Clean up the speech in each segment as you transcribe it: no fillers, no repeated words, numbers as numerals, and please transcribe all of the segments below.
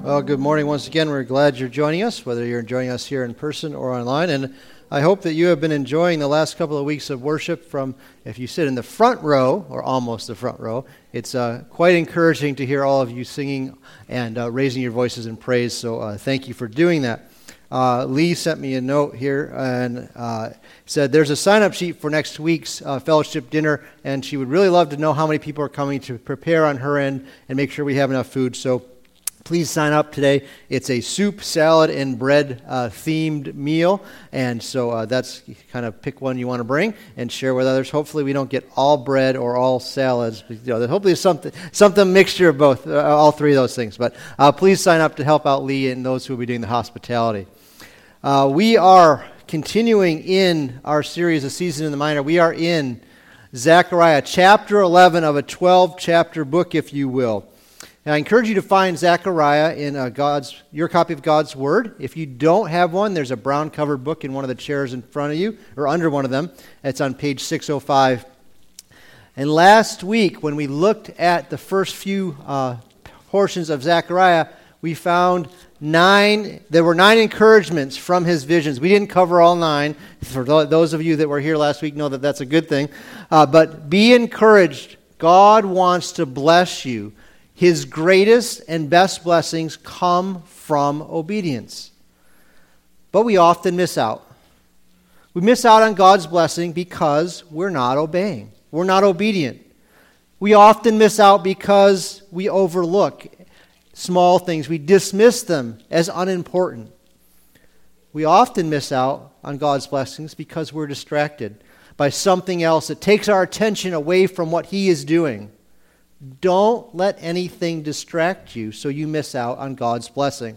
Well, good morning once again. We're glad you're joining us, whether you're joining us here in person or online. And I hope that you have been enjoying the last couple of weeks of worship from, if you sit in the front row, or almost the front row, it's quite encouraging to hear all of you singing and raising your voices in praise. So thank you for doing that. Lee sent me a note here and said there's a sign-up sheet for next week's fellowship dinner, and she would really love to know how many people are coming to prepare on her end and make sure we have enough food. So please sign up today. It's a soup, salad, and bread themed meal, and so that's kind of pick one you want to bring and share with others. Hopefully we don't get all bread or all salads. Hopefully it's something mixture of both, all three of those things. But please sign up to help out Lee and those who will be doing the hospitality. We are continuing in our series, A Season in the Minor. We are in Zechariah, chapter 11 of a 12-chapter book, if you will. And I encourage you to find Zechariah in your copy of God's Word. If you don't have one, there's a brown-covered book in one of the chairs in front of you, or under one of them. It's on page 605. And last week, when we looked at the first few portions of Zechariah, we found there were 9 encouragements from his visions. We didn't cover all 9. For those of you that were here last week know that that's a good thing. But be encouraged. God wants to bless you. His greatest and best blessings come from obedience. But we often miss out. We miss out on God's blessing because we're not obeying. We're not obedient. We often miss out because we overlook small things. We dismiss them as unimportant. We often miss out on God's blessings because we're distracted by something else that takes our attention away from what He is doing. Don't let anything distract you so you miss out on God's blessing.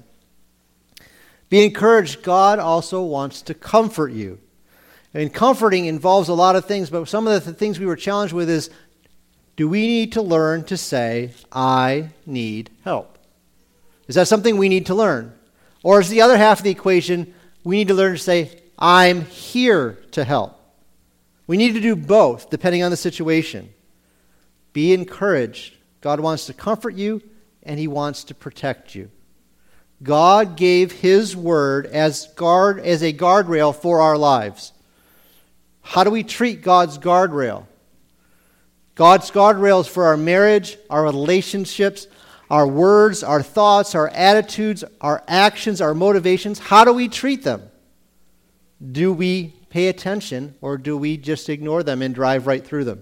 Be encouraged. God also wants to comfort you. And comforting involves a lot of things, but some of the things we were challenged with is, do we need to learn to say, I need help? Is that something we need to learn? Or is the other half of the equation, we need to learn to say, I'm here to help? We need to do both, depending on the situation. Be encouraged. God wants to comfort you, and He wants to protect you. God gave His Word as a guardrail for our lives. How do we treat God's guardrail? God's guardrail is for our marriage, our relationships, our words, our thoughts, our attitudes, our actions, our motivations. How do we treat them? Do we pay attention, or do we just ignore them and drive right through them?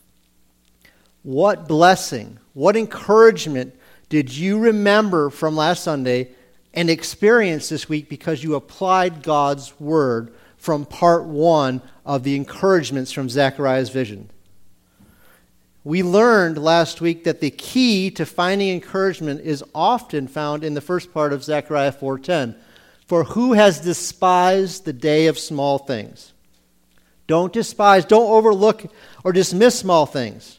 What blessing, what encouragement did you remember from last Sunday and experience this week because you applied God's Word from part 1 of the encouragements from Zechariah's vision? We learned last week that the key to finding encouragement is often found in the first part of Zechariah 4:10. For who has despised the day of small things? Don't despise, don't overlook or dismiss small things.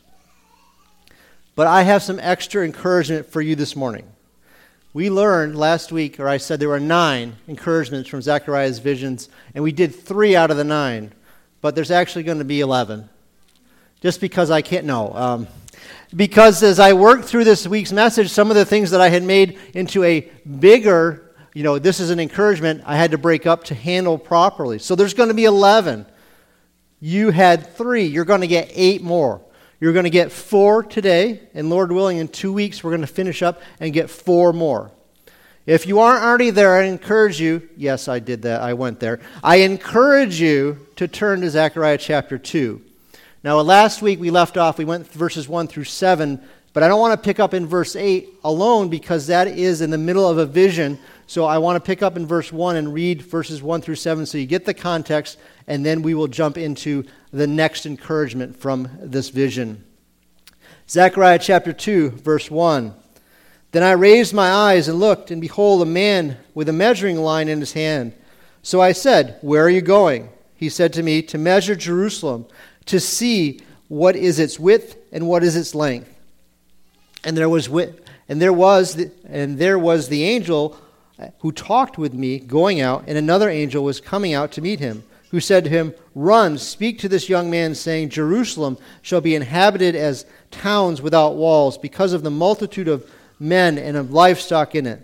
But I have some extra encouragement for you this morning. We learned last week, or I said there were 9 encouragements from Zechariah's visions, and we did 3 out of the 9. But there's actually going to be 11. Just because I can't know. Because as I worked through this week's message, some of the things that I had made into a bigger, this is an encouragement, I had to break up to handle properly. So there's going to be 11. You had 3. You're going to get 8 more. You're going to get 4 today, and Lord willing, in 2 weeks, we're going to finish up and get 4 more. If you aren't already there, I encourage you, yes, I did that, I went there. I encourage you to turn to Zechariah chapter 2. Now, last week we left off, we went verses 1 through 7, but I don't want to pick up in verse 8 alone because that is in the middle of a vision. So I want to pick up in verse 1 and read verses 1 through 7 so you get the context, and then we will jump into the next encouragement from this vision. Zechariah chapter 2, verse 1. Then I raised my eyes and looked, and behold, a man with a measuring line in his hand. So I said, Where are you going? He said to me, To measure Jerusalem, to see what is its width and what is its length. And there was the angel who talked with me going out, and another angel was coming out to meet him, who said to him, Run, speak to this young man, saying, Jerusalem shall be inhabited as towns without walls, because of the multitude of men and of livestock in it.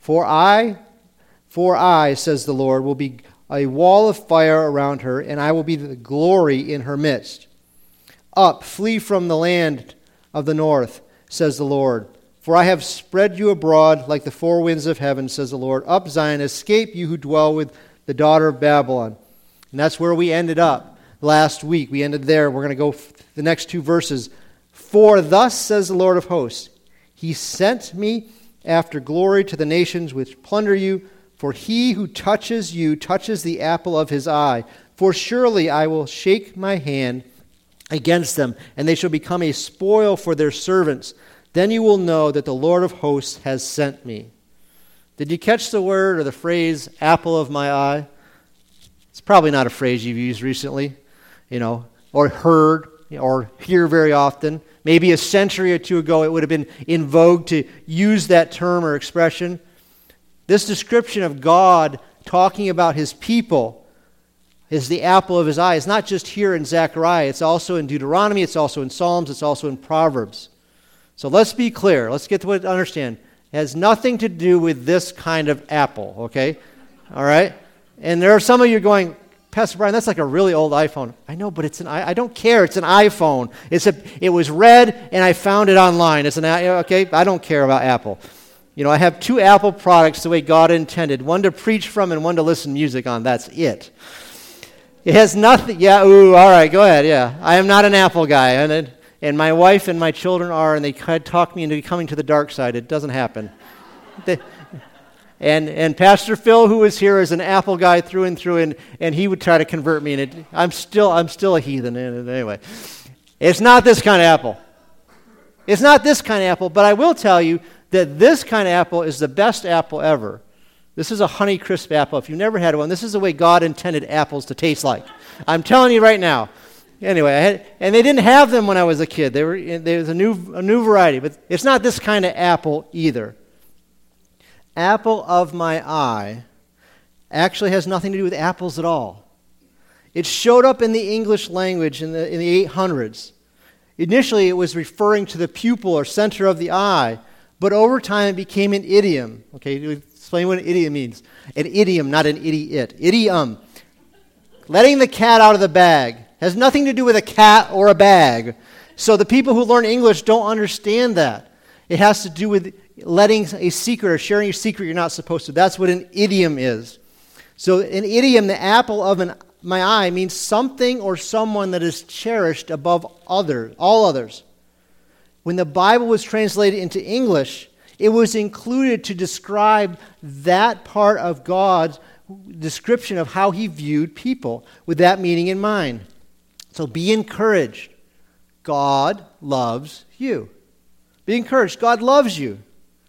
For I, says the Lord, will be a wall of fire around her, and I will be the glory in her midst. Up, flee from the land of the north, says the Lord. For I have spread you abroad like the four winds of heaven, says the Lord. Up, Zion, escape, you who dwell with the daughter of Babylon. And that's where we ended up last week. We ended there. We're going to go the next two verses. For thus says the Lord of hosts, He sent me after glory to the nations which plunder you. For he who touches you touches the apple of his eye. For surely I will shake my hand against them, and they shall become a spoil for their servants. Then you will know that the Lord of hosts has sent me. Did you catch the word or the phrase, apple of my eye? It's probably not a phrase you've used recently, or heard, or hear very often. Maybe a century or two ago it would have been in vogue to use that term or expression. This description of God talking about His people is the apple of His eye. It's not just here in Zechariah. It's also in Deuteronomy. It's also in Psalms. It's also in Proverbs. So let's be clear. Let's get to what understand. It has nothing to do with this kind of apple, okay? All right? And there are some of you going, Pastor Brian, that's like a really old iPhone. I know, but I don't care. It's an iPhone. It was red, and I found it online. Okay? I don't care about Apple. I have two Apple products the way God intended. One to preach from and one to listen to music on. That's it. It has nothing. Yeah, all right, go ahead. Yeah. I am not an Apple guy. And my wife and my children are, and they talk me into coming to the dark side. It doesn't happen. And Pastor Phil, who is here, is an Apple guy through and through, and he would try to convert me. And I'm still a heathen. Anyway, it's not this kind of apple. It's not this kind of apple, but I will tell you that this kind of apple is the best apple ever. This is a Honeycrisp apple. If you've never had one, this is the way God intended apples to taste like. I'm telling you right now. Anyway, and they didn't have them when I was a kid. There was a new variety, but it's not this kind of apple either. Apple of my eye actually has nothing to do with apples at all. It showed up in the English language in the 800s. Initially, it was referring to the pupil or center of the eye, but over time it became an idiom. Okay, explain what an idiom means. An idiom, not an idiot. Idiom. Letting the cat out of the bag. Has nothing to do with a cat or a bag. So the people who learn English don't understand that. It has to do with letting a secret or sharing a secret you're not supposed to. That's what an idiom is. So an idiom, the apple of my eye, means something or someone that is cherished above all others. When the Bible was translated into English, it was included to describe that part of God's description of how He viewed people, with that meaning in mind. So be encouraged. God loves you. Be encouraged. God loves you.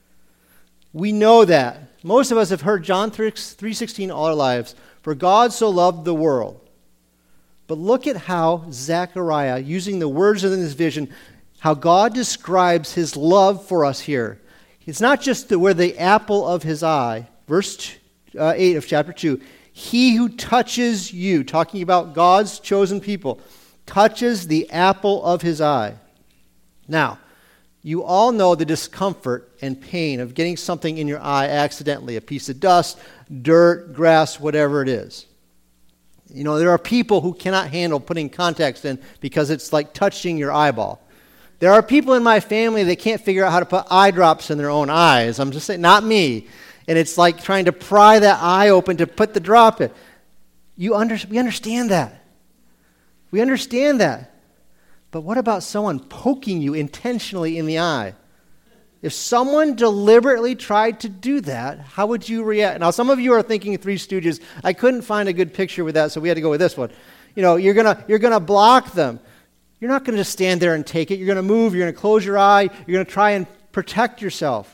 We know that. Most of us have heard John 3:16 all our lives. For God so loved the world. But look at how Zechariah, using the words in this vision, how God describes His love for us here. It's not just we're the apple of His eye. Verse 8 of chapter 2. He who touches you, talking about God's chosen people, touches the apple of His eye. Now, you all know the discomfort and pain of getting something in your eye accidentally, a piece of dust, dirt, grass, whatever it is. There are people who cannot handle putting contacts in because it's like touching your eyeball. There are people in my family that can't figure out how to put eye drops in their own eyes. I'm just saying, not me. And it's like trying to pry that eye open to put the drop in. We understand that. We understand that. But what about someone poking you intentionally in the eye? If someone deliberately tried to do that, how would you react? Now, some of you are thinking Three Stooges. I couldn't find a good picture with that, so we had to go with this one. You're gonna block them. You're not going to just stand there and take it. You're going to move. You're going to close your eye. You're going to try and protect yourself.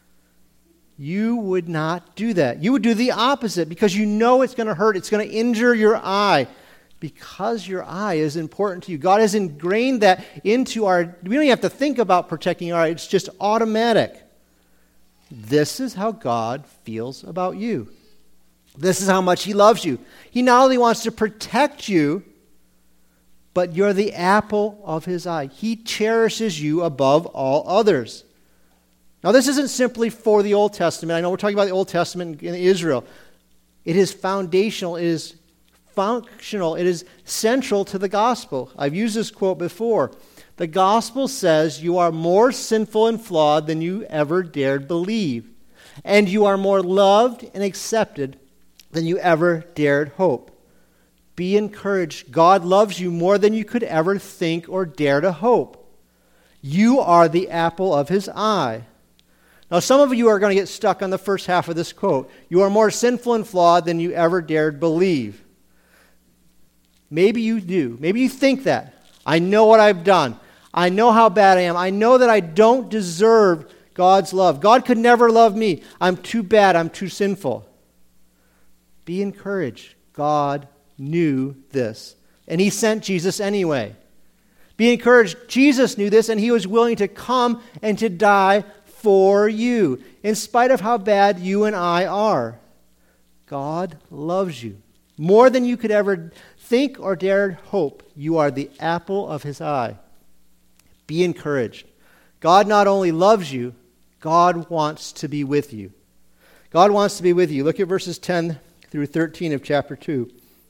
You would not do that. You would do the opposite because you know it's going to hurt. It's going to injure your eye because your eye is important to you. God has ingrained that into we don't even have to think about protecting our eye. It's just automatic. This is how God feels about you. This is how much He loves you. He not only wants to protect you, but you're the apple of His eye. He cherishes you above all others. Now, this isn't simply for the Old Testament. I know we're talking about the Old Testament in Israel. It is foundational. It is functional. It is central to the gospel. I've used this quote before. The gospel says you are more sinful and flawed than you ever dared believe, and you are more loved and accepted than you ever dared hope. Be encouraged. God loves you more than you could ever think or dare to hope. You are the apple of his eye. Now, some of you are going to get stuck on the first half of this quote. You are more sinful and flawed than you ever dared believe. Maybe you do. Maybe you think that. I know what I've done. I know how bad I am. I know that I don't deserve God's love. God could never love me. I'm too bad. I'm too sinful. Be encouraged. God knew this, and he sent Jesus anyway. Be encouraged. Jesus knew this, and he was willing to come and to die for you, in spite of how bad you and I are. God loves you more than you could ever think or dare hope. You are the apple of his eye. Be encouraged. God not only loves you, God wants to be with you. God wants to be with you. Look at verses 10 through 13 of chapter 2.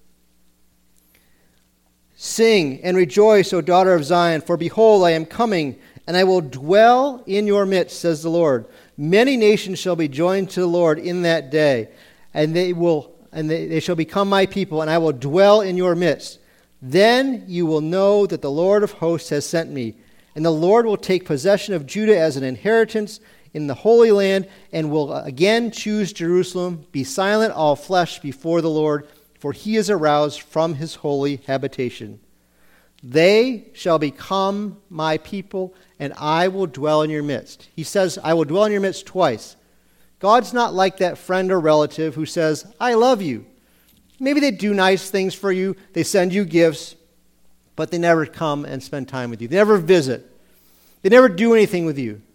Sing and rejoice, O daughter of Zion, for behold, I am coming, and I will dwell in your midst, says the Lord. Many nations shall be joined to the Lord in that day, and they shall become my people, and I will dwell in your midst. Then you will know that the Lord of hosts has sent me, and the Lord will take possession of Judah as an inheritance in the Holy Land, and will again choose Jerusalem. Be silent, all flesh, before the Lord, for he is aroused from his holy habitation. They shall become my people, and I will dwell in your midst. He says, I will dwell in your midst twice. God's not like that friend or relative who says, I love you. Maybe they do nice things for you. They send you gifts, but they never come and spend time with you. They never visit. They never do anything with you.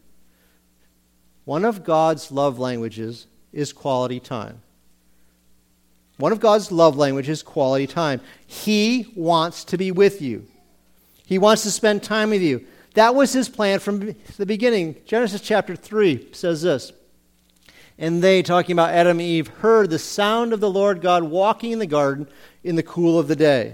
One of God's love languages is quality time. One of God's love languages is quality time. He wants to be with you. He wants to spend time with you. That was his plan from the beginning. Genesis chapter 3 says this. And they, talking about Adam and Eve, heard the sound of the Lord God walking in the garden in the cool of the day.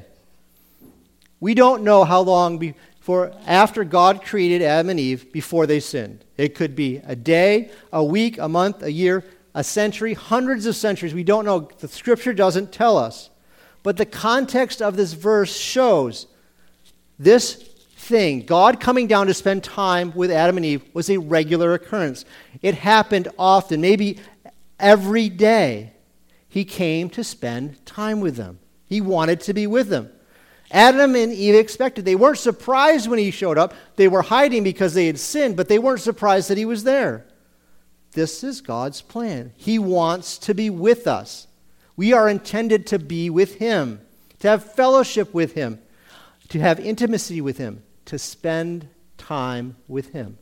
We don't know how long before after God created Adam and Eve before they sinned. It could be a day, a week, a month, a year, a century, hundreds of centuries. We don't know. The Scripture doesn't tell us. But the context of this verse shows this thing, God coming down to spend time with Adam and Eve, was a regular occurrence. It happened often, maybe every day. He came to spend time with them. He wanted to be with them. Adam and Eve expected. They weren't surprised when he showed up. They were hiding because they had sinned, but they weren't surprised that he was there. This is God's plan. He wants to be with us. We are intended to be with him, to have fellowship with him, to have intimacy with him, to spend time with him.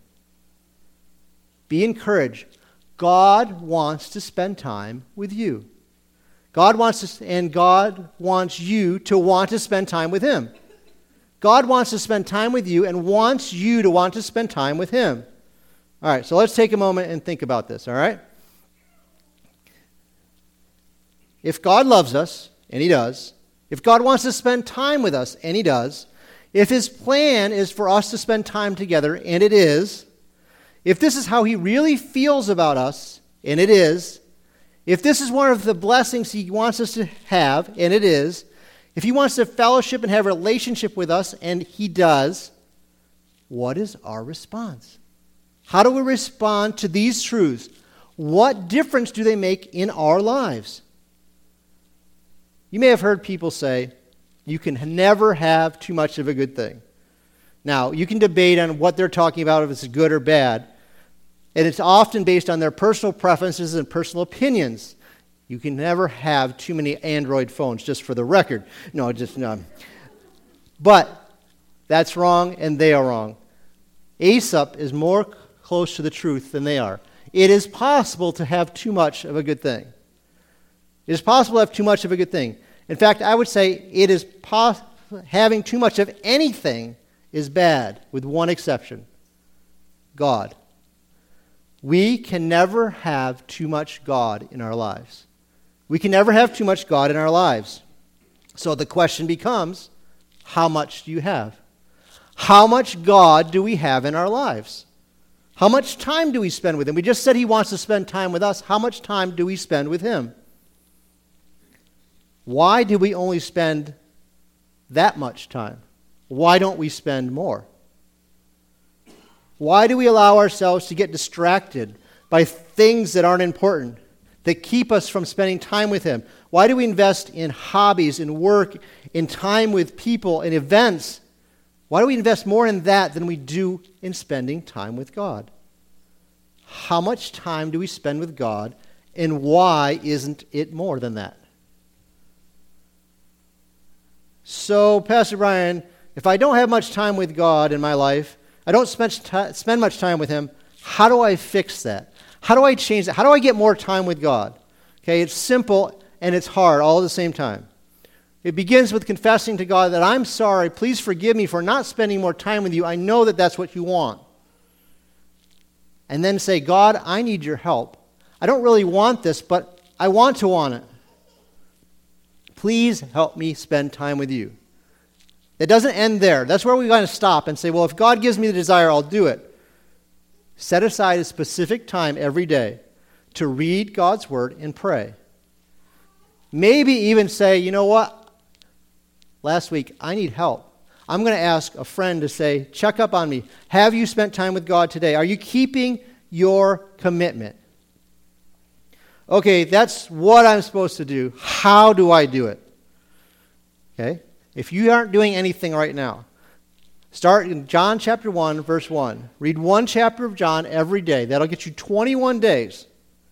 Be encouraged. God wants to spend time with you. God wants you to want to spend time with him. God wants to spend time with you and wants you to want to spend time with him. All right, so let's take a moment and think about this, all right? If God loves us, and he does, if God wants to spend time with us, and he does, if his plan is for us to spend time together, and it is, if this is how he really feels about us, and it is, if this is one of the blessings he wants us to have, and it is, if he wants to fellowship and have a relationship with us, and he does, what is our response? How do we respond to these truths? What difference do they make in our lives? You may have heard people say, you can never have too much of a good thing. Now, you can debate on what they're talking about, if it's good or bad, and it's often based on their personal preferences and personal opinions. You can never have too many Android phones, just for the record. No. But that's wrong, and they are wrong. Aesop is more close to the truth than they are. It is possible to have too much of a good thing. It is possible to have too much of a good thing. In fact, I would say it is having too much of anything is bad, with one exception: God. We can never have too much God in our lives. We can never have too much God in our lives. So the question becomes, how much do you have? How much God do we have in our lives? How much time do we spend with Him? We just said He wants to spend time with us. How much time do we spend with Him? Why do we only spend that much time? Why don't we spend more? Why do we allow ourselves to get distracted by things that aren't important, that keep us from spending time with Him? Why do we invest in hobbies, in work, in time with people, in events? Why do we invest more in that than we do in spending time with God? How much time do we spend with God, and why isn't it more than that? So, Pastor Brian, if I don't have much time with God in my life, I don't spend much time with Him, how do I fix that? How do I change that? How do I get more time with God? Okay, it's simple and it's hard all at the same time. It begins with confessing to God that I'm sorry, please forgive me for not spending more time with you. I know that that's what you want. And then say, God, I need your help. I don't really want this, but I want it. Please help me spend time with you. It doesn't end there. That's where we got to stop and say, well, if God gives me the desire, I'll do it. Set aside a specific time every day to read God's Word and pray. Maybe even say, you know what? Last week, I need help. I'm going to ask a friend to say, check up on me. Have you spent time with God today? Are you keeping your commitment? Okay, that's what I'm supposed to do. How do I do it? Okay? If you aren't doing anything right now, start in John chapter 1, verse 1. Read one chapter of John every day. That'll get you 21 days.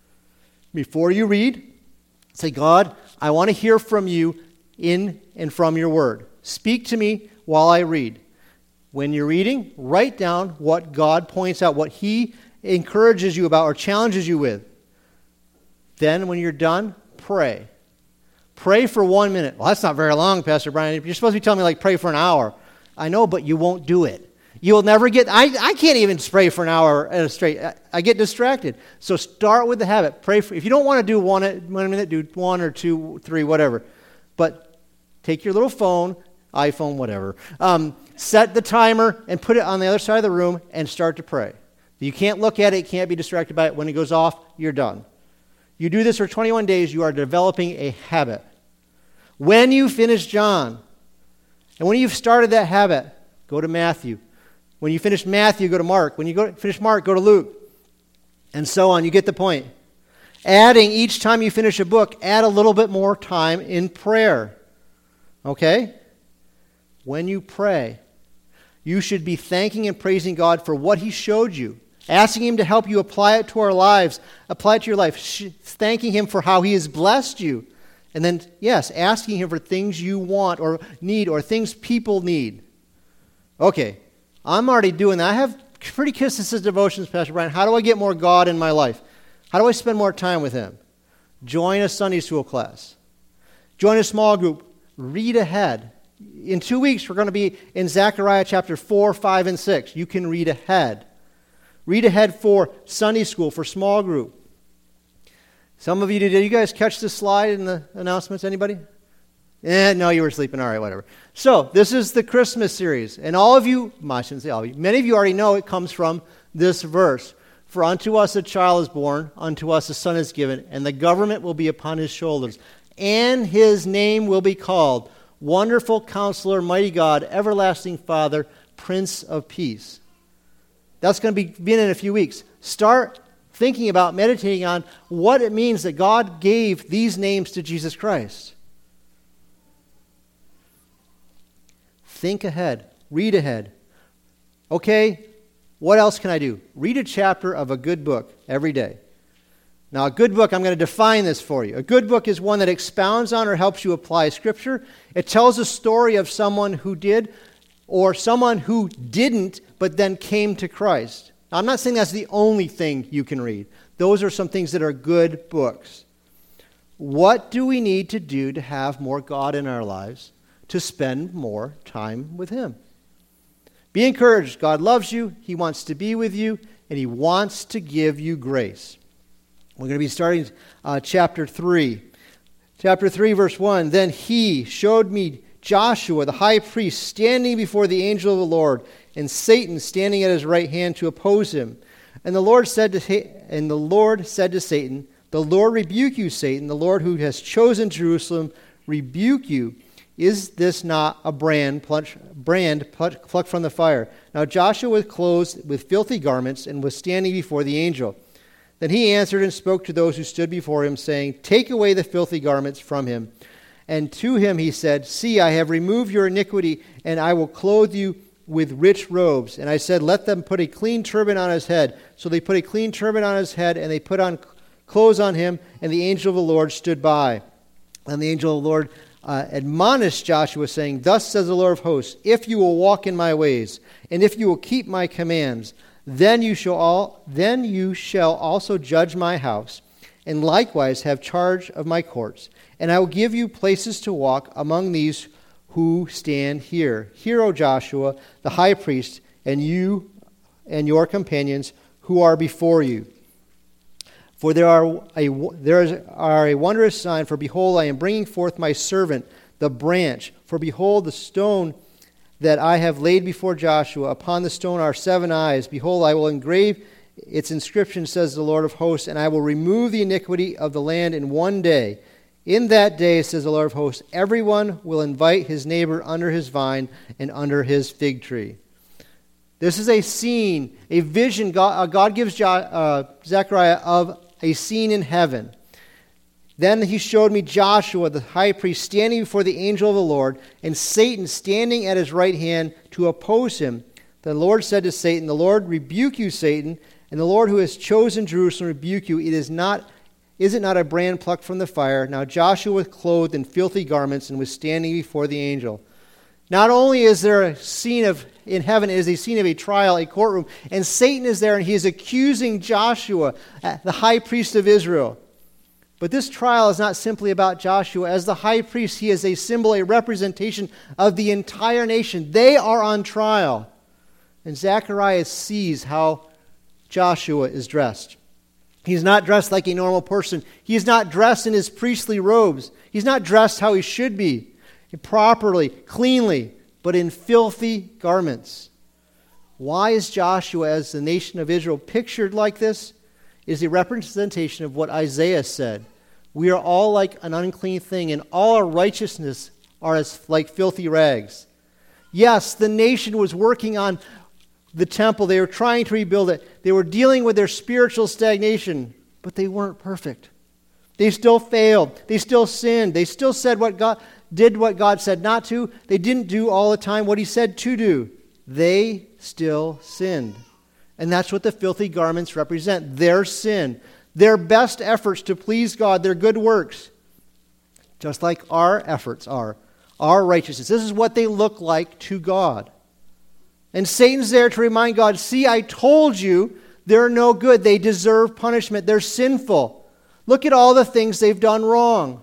Before you read, say, God, I want to hear from you in and from your word. Speak to me while I read. When you're reading, write down what God points out, what He encourages you about or challenges you with. Then when you're done, pray. Pray for 1 minute. Well, that's not very long, Pastor Brian. You're supposed to be telling me, pray for an hour. I know, but you won't do it. You'll never get... I can't even pray for an hour at a straight. I get distracted. So start with the habit. Pray for... If you don't want to do 1 minute, do 1 or 2, 3, whatever. But take your little phone, iPhone, whatever. Set the timer and put it on the other side of the room and start to pray. You can't look at it. You can't be distracted by it. When it goes off, you're done. You do this for 21 days, you are developing a habit. When you finish John, and when you've started that habit, go to Matthew. When you finish Matthew, go to Mark. When you finish Mark, go to Luke. And so on. You get the point. Adding, each time you finish a book, add a little bit more time in prayer. Okay? When you pray, you should be thanking and praising God for what He showed you. Asking Him to help you apply it to our lives, apply it to your life. Thanking Him for how He has blessed you. And then, yes, asking Him for things you want or need or things people need. Okay, I'm already doing that. I have pretty consistent devotions, Pastor Brian. How do I get more God in my life? How do I spend more time with Him? Join a Sunday school class. Join a small group. Read ahead. In 2 weeks, we're going to be in Zechariah chapter 4, 5, and 6. You can read ahead. Read ahead for Sunday school, for small group. Some of you, did you guys catch this slide in the announcements? Anybody? No, you were sleeping. All right, whatever. So, this is the Christmas series. And all of you, I shouldn't say all of you, many of you already know it comes from this verse. For unto us a child is born, unto us a son is given, and the government will be upon His shoulders. And His name will be called Wonderful Counselor, Mighty God, Everlasting Father, Prince of Peace. That's going to begin in a few weeks. Start thinking about, meditating on what it means that God gave these names to Jesus Christ. Think ahead. Read ahead. Okay, what else can I do? Read a chapter of a good book every day. Now, a good book, I'm going to define this for you. A good book is one that expounds on or helps you apply Scripture. It tells a story of someone who did or someone who didn't, but then came to Christ. Now, I'm not saying that's the only thing you can read. Those are some things that are good books. What do we need to do to have more God in our lives, to spend more time with Him? Be encouraged. God loves you. He wants to be with you, and He wants to give you grace. We're going to be starting chapter 3. Chapter 3, verse 1, Then He showed me Joshua, the high priest, standing before the angel of the Lord, and Satan standing at his right hand to oppose him. And the Lord said to Satan, The Lord rebuke you, Satan, the Lord who has chosen Jerusalem, rebuke you. Is this not a brand plucked from the fire? Now Joshua was clothed with filthy garments and was standing before the angel. Then he answered and spoke to those who stood before him, saying, Take away the filthy garments from him. And to him he said, See, I have removed your iniquity, and I will clothe you with rich robes. And I said, Let them put a clean turban on his head. So they put a clean turban on his head, and they put on clothes on him, and the angel of the Lord stood by. And the angel of the Lord admonished Joshua, saying, Thus says the Lord of hosts, If you will walk in my ways, and if you will keep my commands, then you shall also judge my house, and likewise have charge of my courts. And I will give you places to walk among these who stand here. Hear, O Joshua, the high priest, and you and your companions who are before you. For there are a wondrous sign, for behold, I am bringing forth my servant, the branch. For behold, the stone that I have laid before Joshua, upon the stone are 7 eyes. Behold, I will engrave its inscription, says the Lord of hosts, and I will remove the iniquity of the land in one day. In that day, says the Lord of hosts, everyone will invite his neighbor under his vine and under his fig tree. This is a scene, a vision God gives Zechariah of a scene in heaven. Then he showed me Joshua, the high priest, standing before the angel of the Lord, and Satan standing at his right hand to oppose him. The Lord said to Satan, The Lord rebuke you, Satan, and the Lord who has chosen Jerusalem rebuke you. Is it not a brand plucked from the fire? Now Joshua was clothed in filthy garments and was standing before the angel. Not only is there a scene in heaven, it is a scene of a trial, a courtroom, and Satan is there and he is accusing Joshua, the high priest of Israel. But this trial is not simply about Joshua. As the high priest, he is a symbol, a representation of the entire nation. They are on trial. And Zechariah sees how Joshua is dressed. He's not dressed like a normal person. He is not dressed in his priestly robes. He's not dressed how he should be, properly, cleanly, but in filthy garments. Why is Joshua, as the nation of Israel, pictured like this? It is a representation of what Isaiah said. We are all like an unclean thing, and all our righteousness are as like filthy rags. Yes, the nation was working on the temple. They were trying to rebuild it. They were dealing with their spiritual stagnation, but they weren't perfect. They still failed. They still sinned. They still said what God said not to. They didn't do all the time what he said to do. They still sinned. And that's what the filthy garments represent, their sin, their best efforts to please God, their good works, just like our efforts are, our righteousness. This is what they look like to God. And Satan's there to remind God, see, I told you they're no good. They deserve punishment. They're sinful. Look at all the things they've done wrong.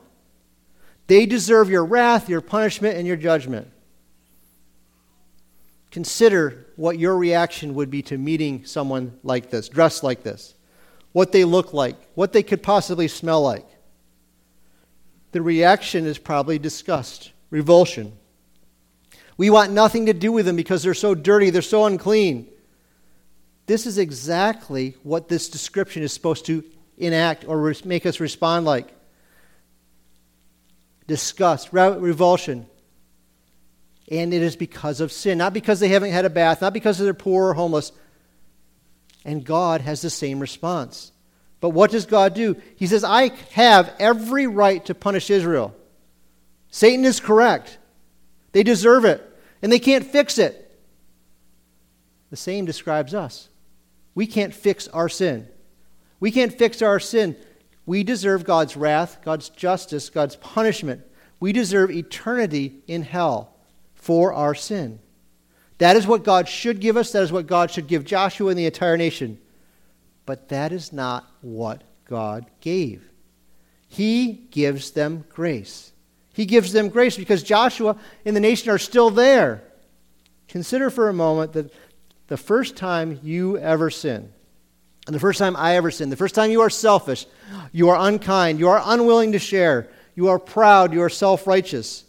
They deserve your wrath, your punishment, and your judgment. Consider what your reaction would be to meeting someone like this, dressed like this, what they look like, what they could possibly smell like. The reaction is probably disgust, revulsion. We want nothing to do with them because they're so dirty, they're so unclean. This is exactly what this description is supposed to enact or make us respond like. Disgust, revulsion. And it is because of sin, not because they haven't had a bath, not because they're poor or homeless. And God has the same response. But what does God do? He says, I have every right to punish Israel. Satan is correct. They deserve it. And they can't fix it. The same describes us. We can't fix our sin. We can't fix our sin. We deserve God's wrath, God's justice, God's punishment. We deserve eternity in hell for our sin. That is what God should give us. That is what God should give Joshua and the entire nation. But that is not what God gave. He gives them grace. He gives them grace because Joshua and the nation are still there. Consider for a moment that the first time you ever sin, And the first time I ever sinned, the first time you are selfish, you are unkind, you are unwilling to share, you are proud, you are self-righteous.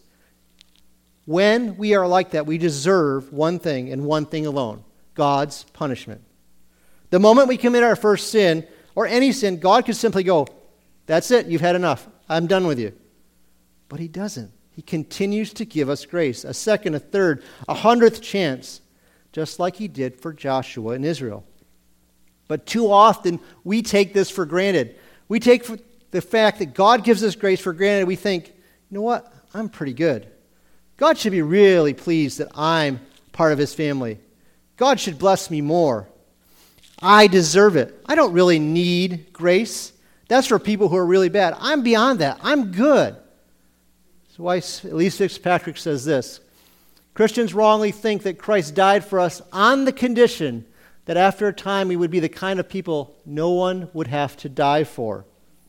When we are like that, we deserve one thing and one thing alone: God's punishment. The moment we commit our first sin, or any sin, God could simply go, "That's it, you've had enough. I'm done with you." But He doesn't. He continues to give us grace, a second, a third, 100th chance, just like He did for Joshua and Israel. But too often, we take this for granted. We take the fact that God gives us grace for granted. We think, you know what? I'm pretty good. God should be really pleased that I'm part of His family. God should bless me more. I deserve it. I don't really need grace. That's for people who are really bad. I'm beyond that. I'm good. That's why Elyse Fitzpatrick says this: Christians wrongly think that Christ died for us on the condition that after a time we would be the kind of people no one would have to die for.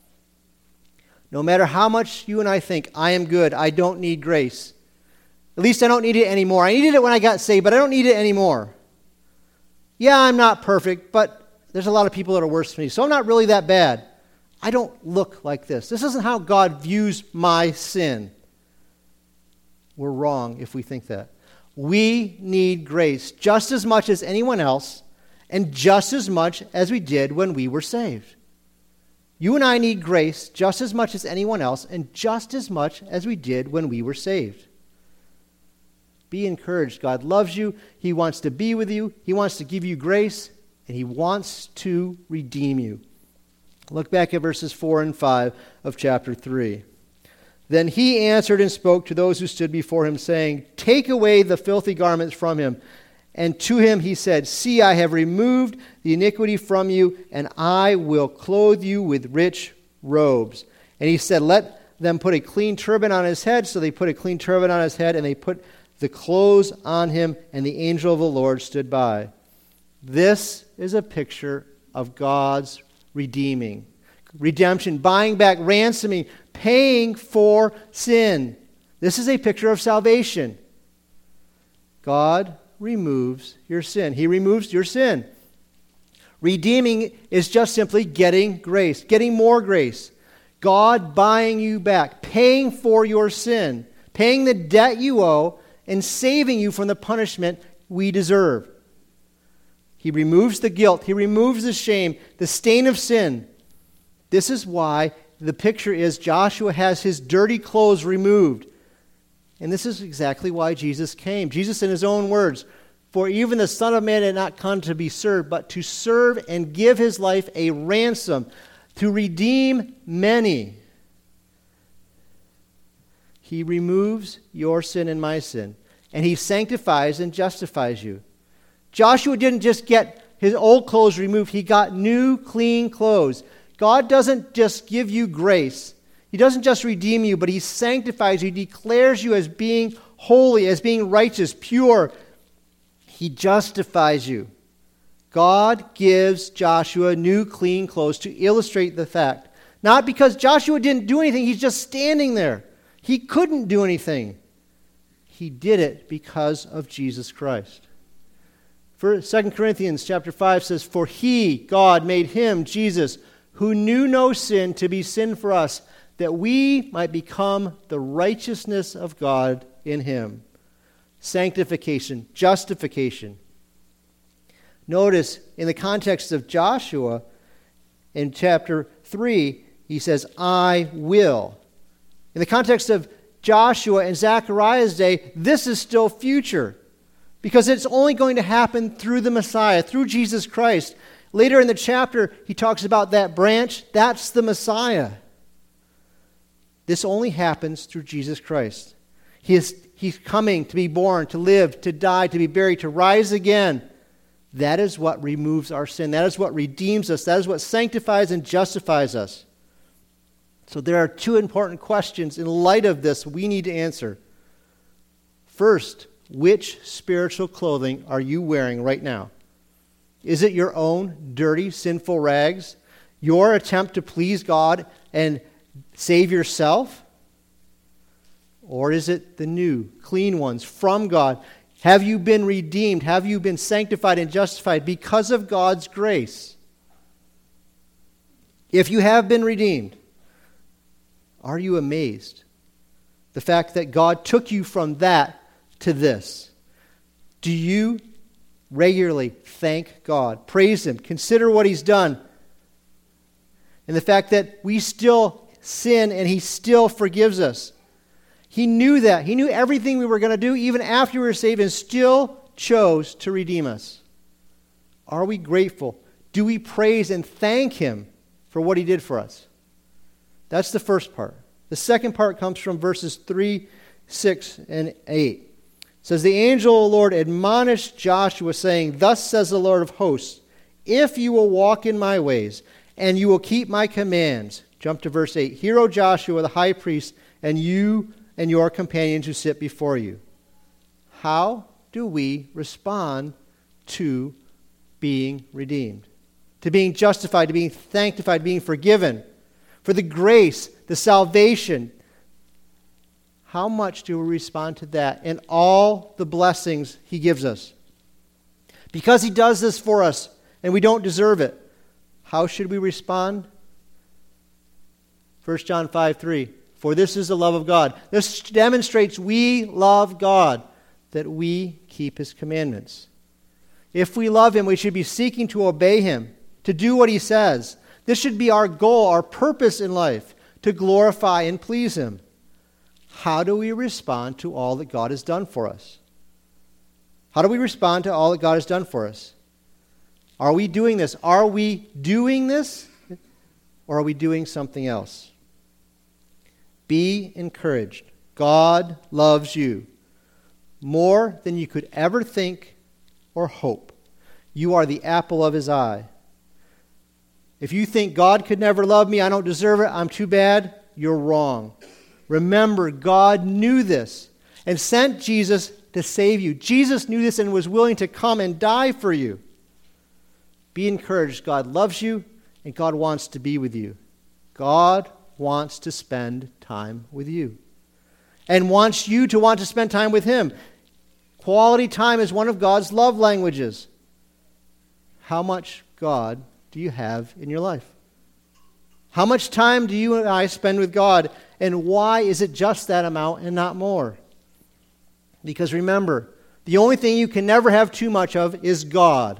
No matter how much you and I think, I am good, I don't need grace. At least I don't need it anymore. I needed it when I got saved, but I don't need it anymore. Yeah, I'm not perfect, but there's a lot of people that are worse than me, so I'm not really that bad. I don't look like this. This isn't how God views my sin. We're wrong if we think that. We need grace just as much as anyone else, and just as much as we did when we were saved. You and I need grace just as much as anyone else, and just as much as we did when we were saved. Be encouraged. God loves you. He wants to be with you. He wants to give you grace, and He wants to redeem you. Look back at verses 4 and 5 of chapter 3. Then He answered and spoke to those who stood before Him, saying, "Take away the filthy garments from him." And to him He said, "See, I have removed the iniquity from you, and I will clothe you with rich robes." And He said, "Let them put a clean turban on his head." So they put a clean turban on his head, and they put the clothes on him, and the angel of the Lord stood by. This is a picture of God's redeeming. Redemption, buying back, ransoming, paying for sin. This is a picture of salvation. God removes your sin. He removes your sin. Redeeming is just simply getting grace, getting more grace. God buying you back, paying for your sin, paying the debt you owe, and saving you from the punishment we deserve. He removes the guilt. He removes the shame, the stain of sin. This is why the picture is Joshua has his dirty clothes removed. And this is exactly why Jesus came. Jesus, in His own words, "For even the Son of Man did not come to be served, but to serve and give His life a ransom, to redeem many." He removes your sin and my sin, and He sanctifies and justifies you. Joshua didn't just get his old clothes removed. He got new, clean clothes. God doesn't just give you grace. He doesn't just redeem you, but He sanctifies you. He declares you as being holy, as being righteous, pure. He justifies you. God gives Joshua new, clean clothes to illustrate the fact. Not because Joshua didn't do anything. He's just standing there. He couldn't do anything. He did it because of Jesus Christ. 2 Corinthians chapter 5 says, "For He, God, made Him, Jesus, who knew no sin, to be sin for us, that we might become the righteousness of God in Him." Sanctification, justification. Notice, in the context of Joshua, in chapter 3, he says, "I will." In the context of Joshua and Zechariah's day, this is still future, because it's only going to happen through the Messiah, through Jesus Christ. Later in the chapter, he talks about that branch. That's the Messiah. This only happens through Jesus Christ. He's coming to be born, to live, to die, to be buried, to rise again. That is what removes our sin. That is what redeems us. That is what sanctifies and justifies us. So there are two important questions in light of this we need to answer. First, which spiritual clothing are you wearing right now? Is it your own dirty, sinful rags? Your attempt to please God and save yourself? Or is it the new, clean ones from God? Have you been redeemed? Have you been sanctified and justified because of God's grace? If you have been redeemed, are you amazed? The fact that God took you from that to this. Do you regularly thank God, praise Him, consider what He's done, and the fact that we still sin and He still forgives us? He knew that. He knew everything we were going to do even after we were saved and still chose to redeem us. Are we grateful? Do we praise and thank Him for what He did for us? That's the first part. The second part comes from verses 3, 6, and 8. It says, the angel of the Lord admonished Joshua, saying, thus says the Lord of hosts, if you will walk in my ways, and you will keep my commands. Jump to verse 8. Hear, O Joshua, the high priest, and you and your companions who sit before you. How do we respond to being redeemed? To being justified, to being sanctified, to being forgiven? For the grace, the salvation. How much do we respond to that and all the blessings He gives us? Because He does this for us and we don't deserve it, how should we respond? 1 John 5:3. For this is the love of God. This demonstrates we love God, that we keep His commandments. If we love Him, we should be seeking to obey Him, to do what He says. This should be our goal, our purpose in life, to glorify and please Him. How do we respond to all that God has done for us? How do we respond to all that God has done for us? Are we doing this? Are we doing this? Or are we doing something else? Be encouraged. God loves you more than you could ever think or hope. You are the apple of His eye. If you think God could never love me, I don't deserve it, I'm too bad, you're wrong. Remember, God knew this and sent Jesus to save you. Jesus knew this and was willing to come and die for you. Be encouraged. God loves you and God wants to be with you. God wants to spend time with you and wants you to want to spend time with Him. Quality time is one of God's love languages. How much God do you have in your life? How much time do you and I spend with God? And why is it just that amount and not more? Because remember, the only thing you can never have too much of is God.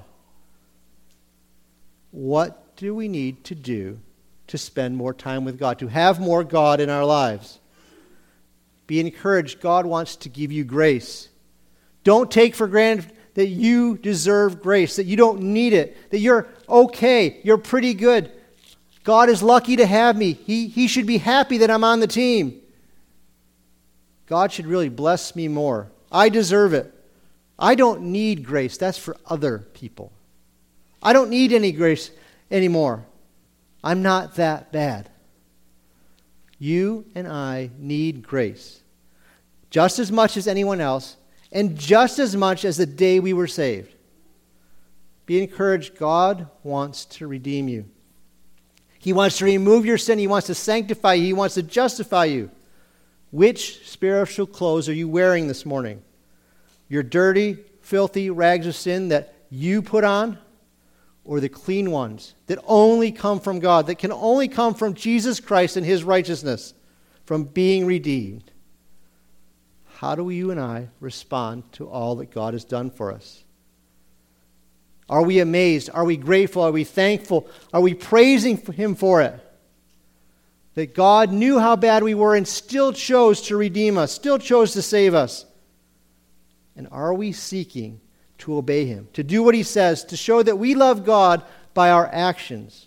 What do we need to do to spend more time with God, to have more God in our lives? Be encouraged. God wants to give you grace. Don't take for granted that you deserve grace, that you don't need it, that you're okay, you're pretty good. God is lucky to have me. He should be happy that I'm on the team. God should really bless me more. I deserve it. I don't need grace. That's for other people. I don't need any grace anymore. I'm not that bad. You and I need grace just as much as anyone else and just as much as the day we were saved. Be encouraged. God wants to redeem you. He wants to remove your sin. He wants to sanctify you. He wants to justify you. Which spiritual clothes are you wearing this morning? Your dirty, filthy rags of sin that you put on? Or the clean ones that only come from God, that can only come from Jesus Christ and His righteousness, from being redeemed? How do you and I respond to all that God has done for us? Are we amazed? Are we grateful? Are we thankful? Are we praising Him for it? That God knew how bad we were and still chose to redeem us, still chose to save us. And are we seeking to obey Him, to do what He says, to show that we love God by our actions?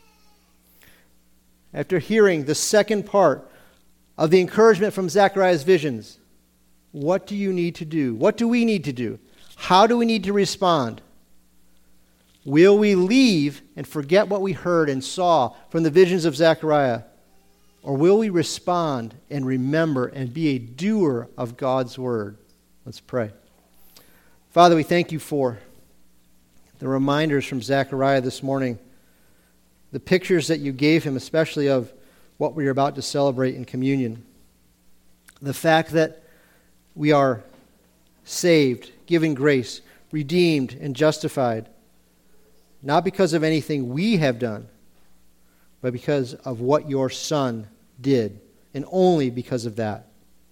After hearing the second part of the encouragement from Zechariah's visions, what do you need to do? What do we need to do? How do we need to respond? Will we leave and forget what we heard and saw from the visions of Zechariah? Or will we respond and remember and be a doer of God's word? Let's pray. Father, we thank You for the reminders from Zechariah this morning, the pictures that You gave him, especially of what we are about to celebrate in communion. The fact that we are saved, given grace, redeemed, and justified, not because of anything we have done, but because of what your Son did, and only because of that.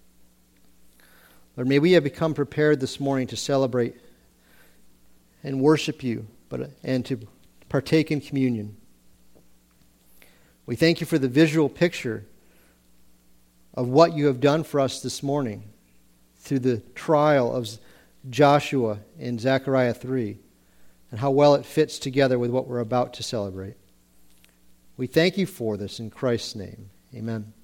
Lord, may we have become prepared this morning to celebrate and worship you, and to partake in communion. We thank you for the visual picture of what you have done for us this morning through the trial of Joshua in Zechariah 3, and how well it fits together with what we're about to celebrate. We thank you for this in Christ's name. Amen.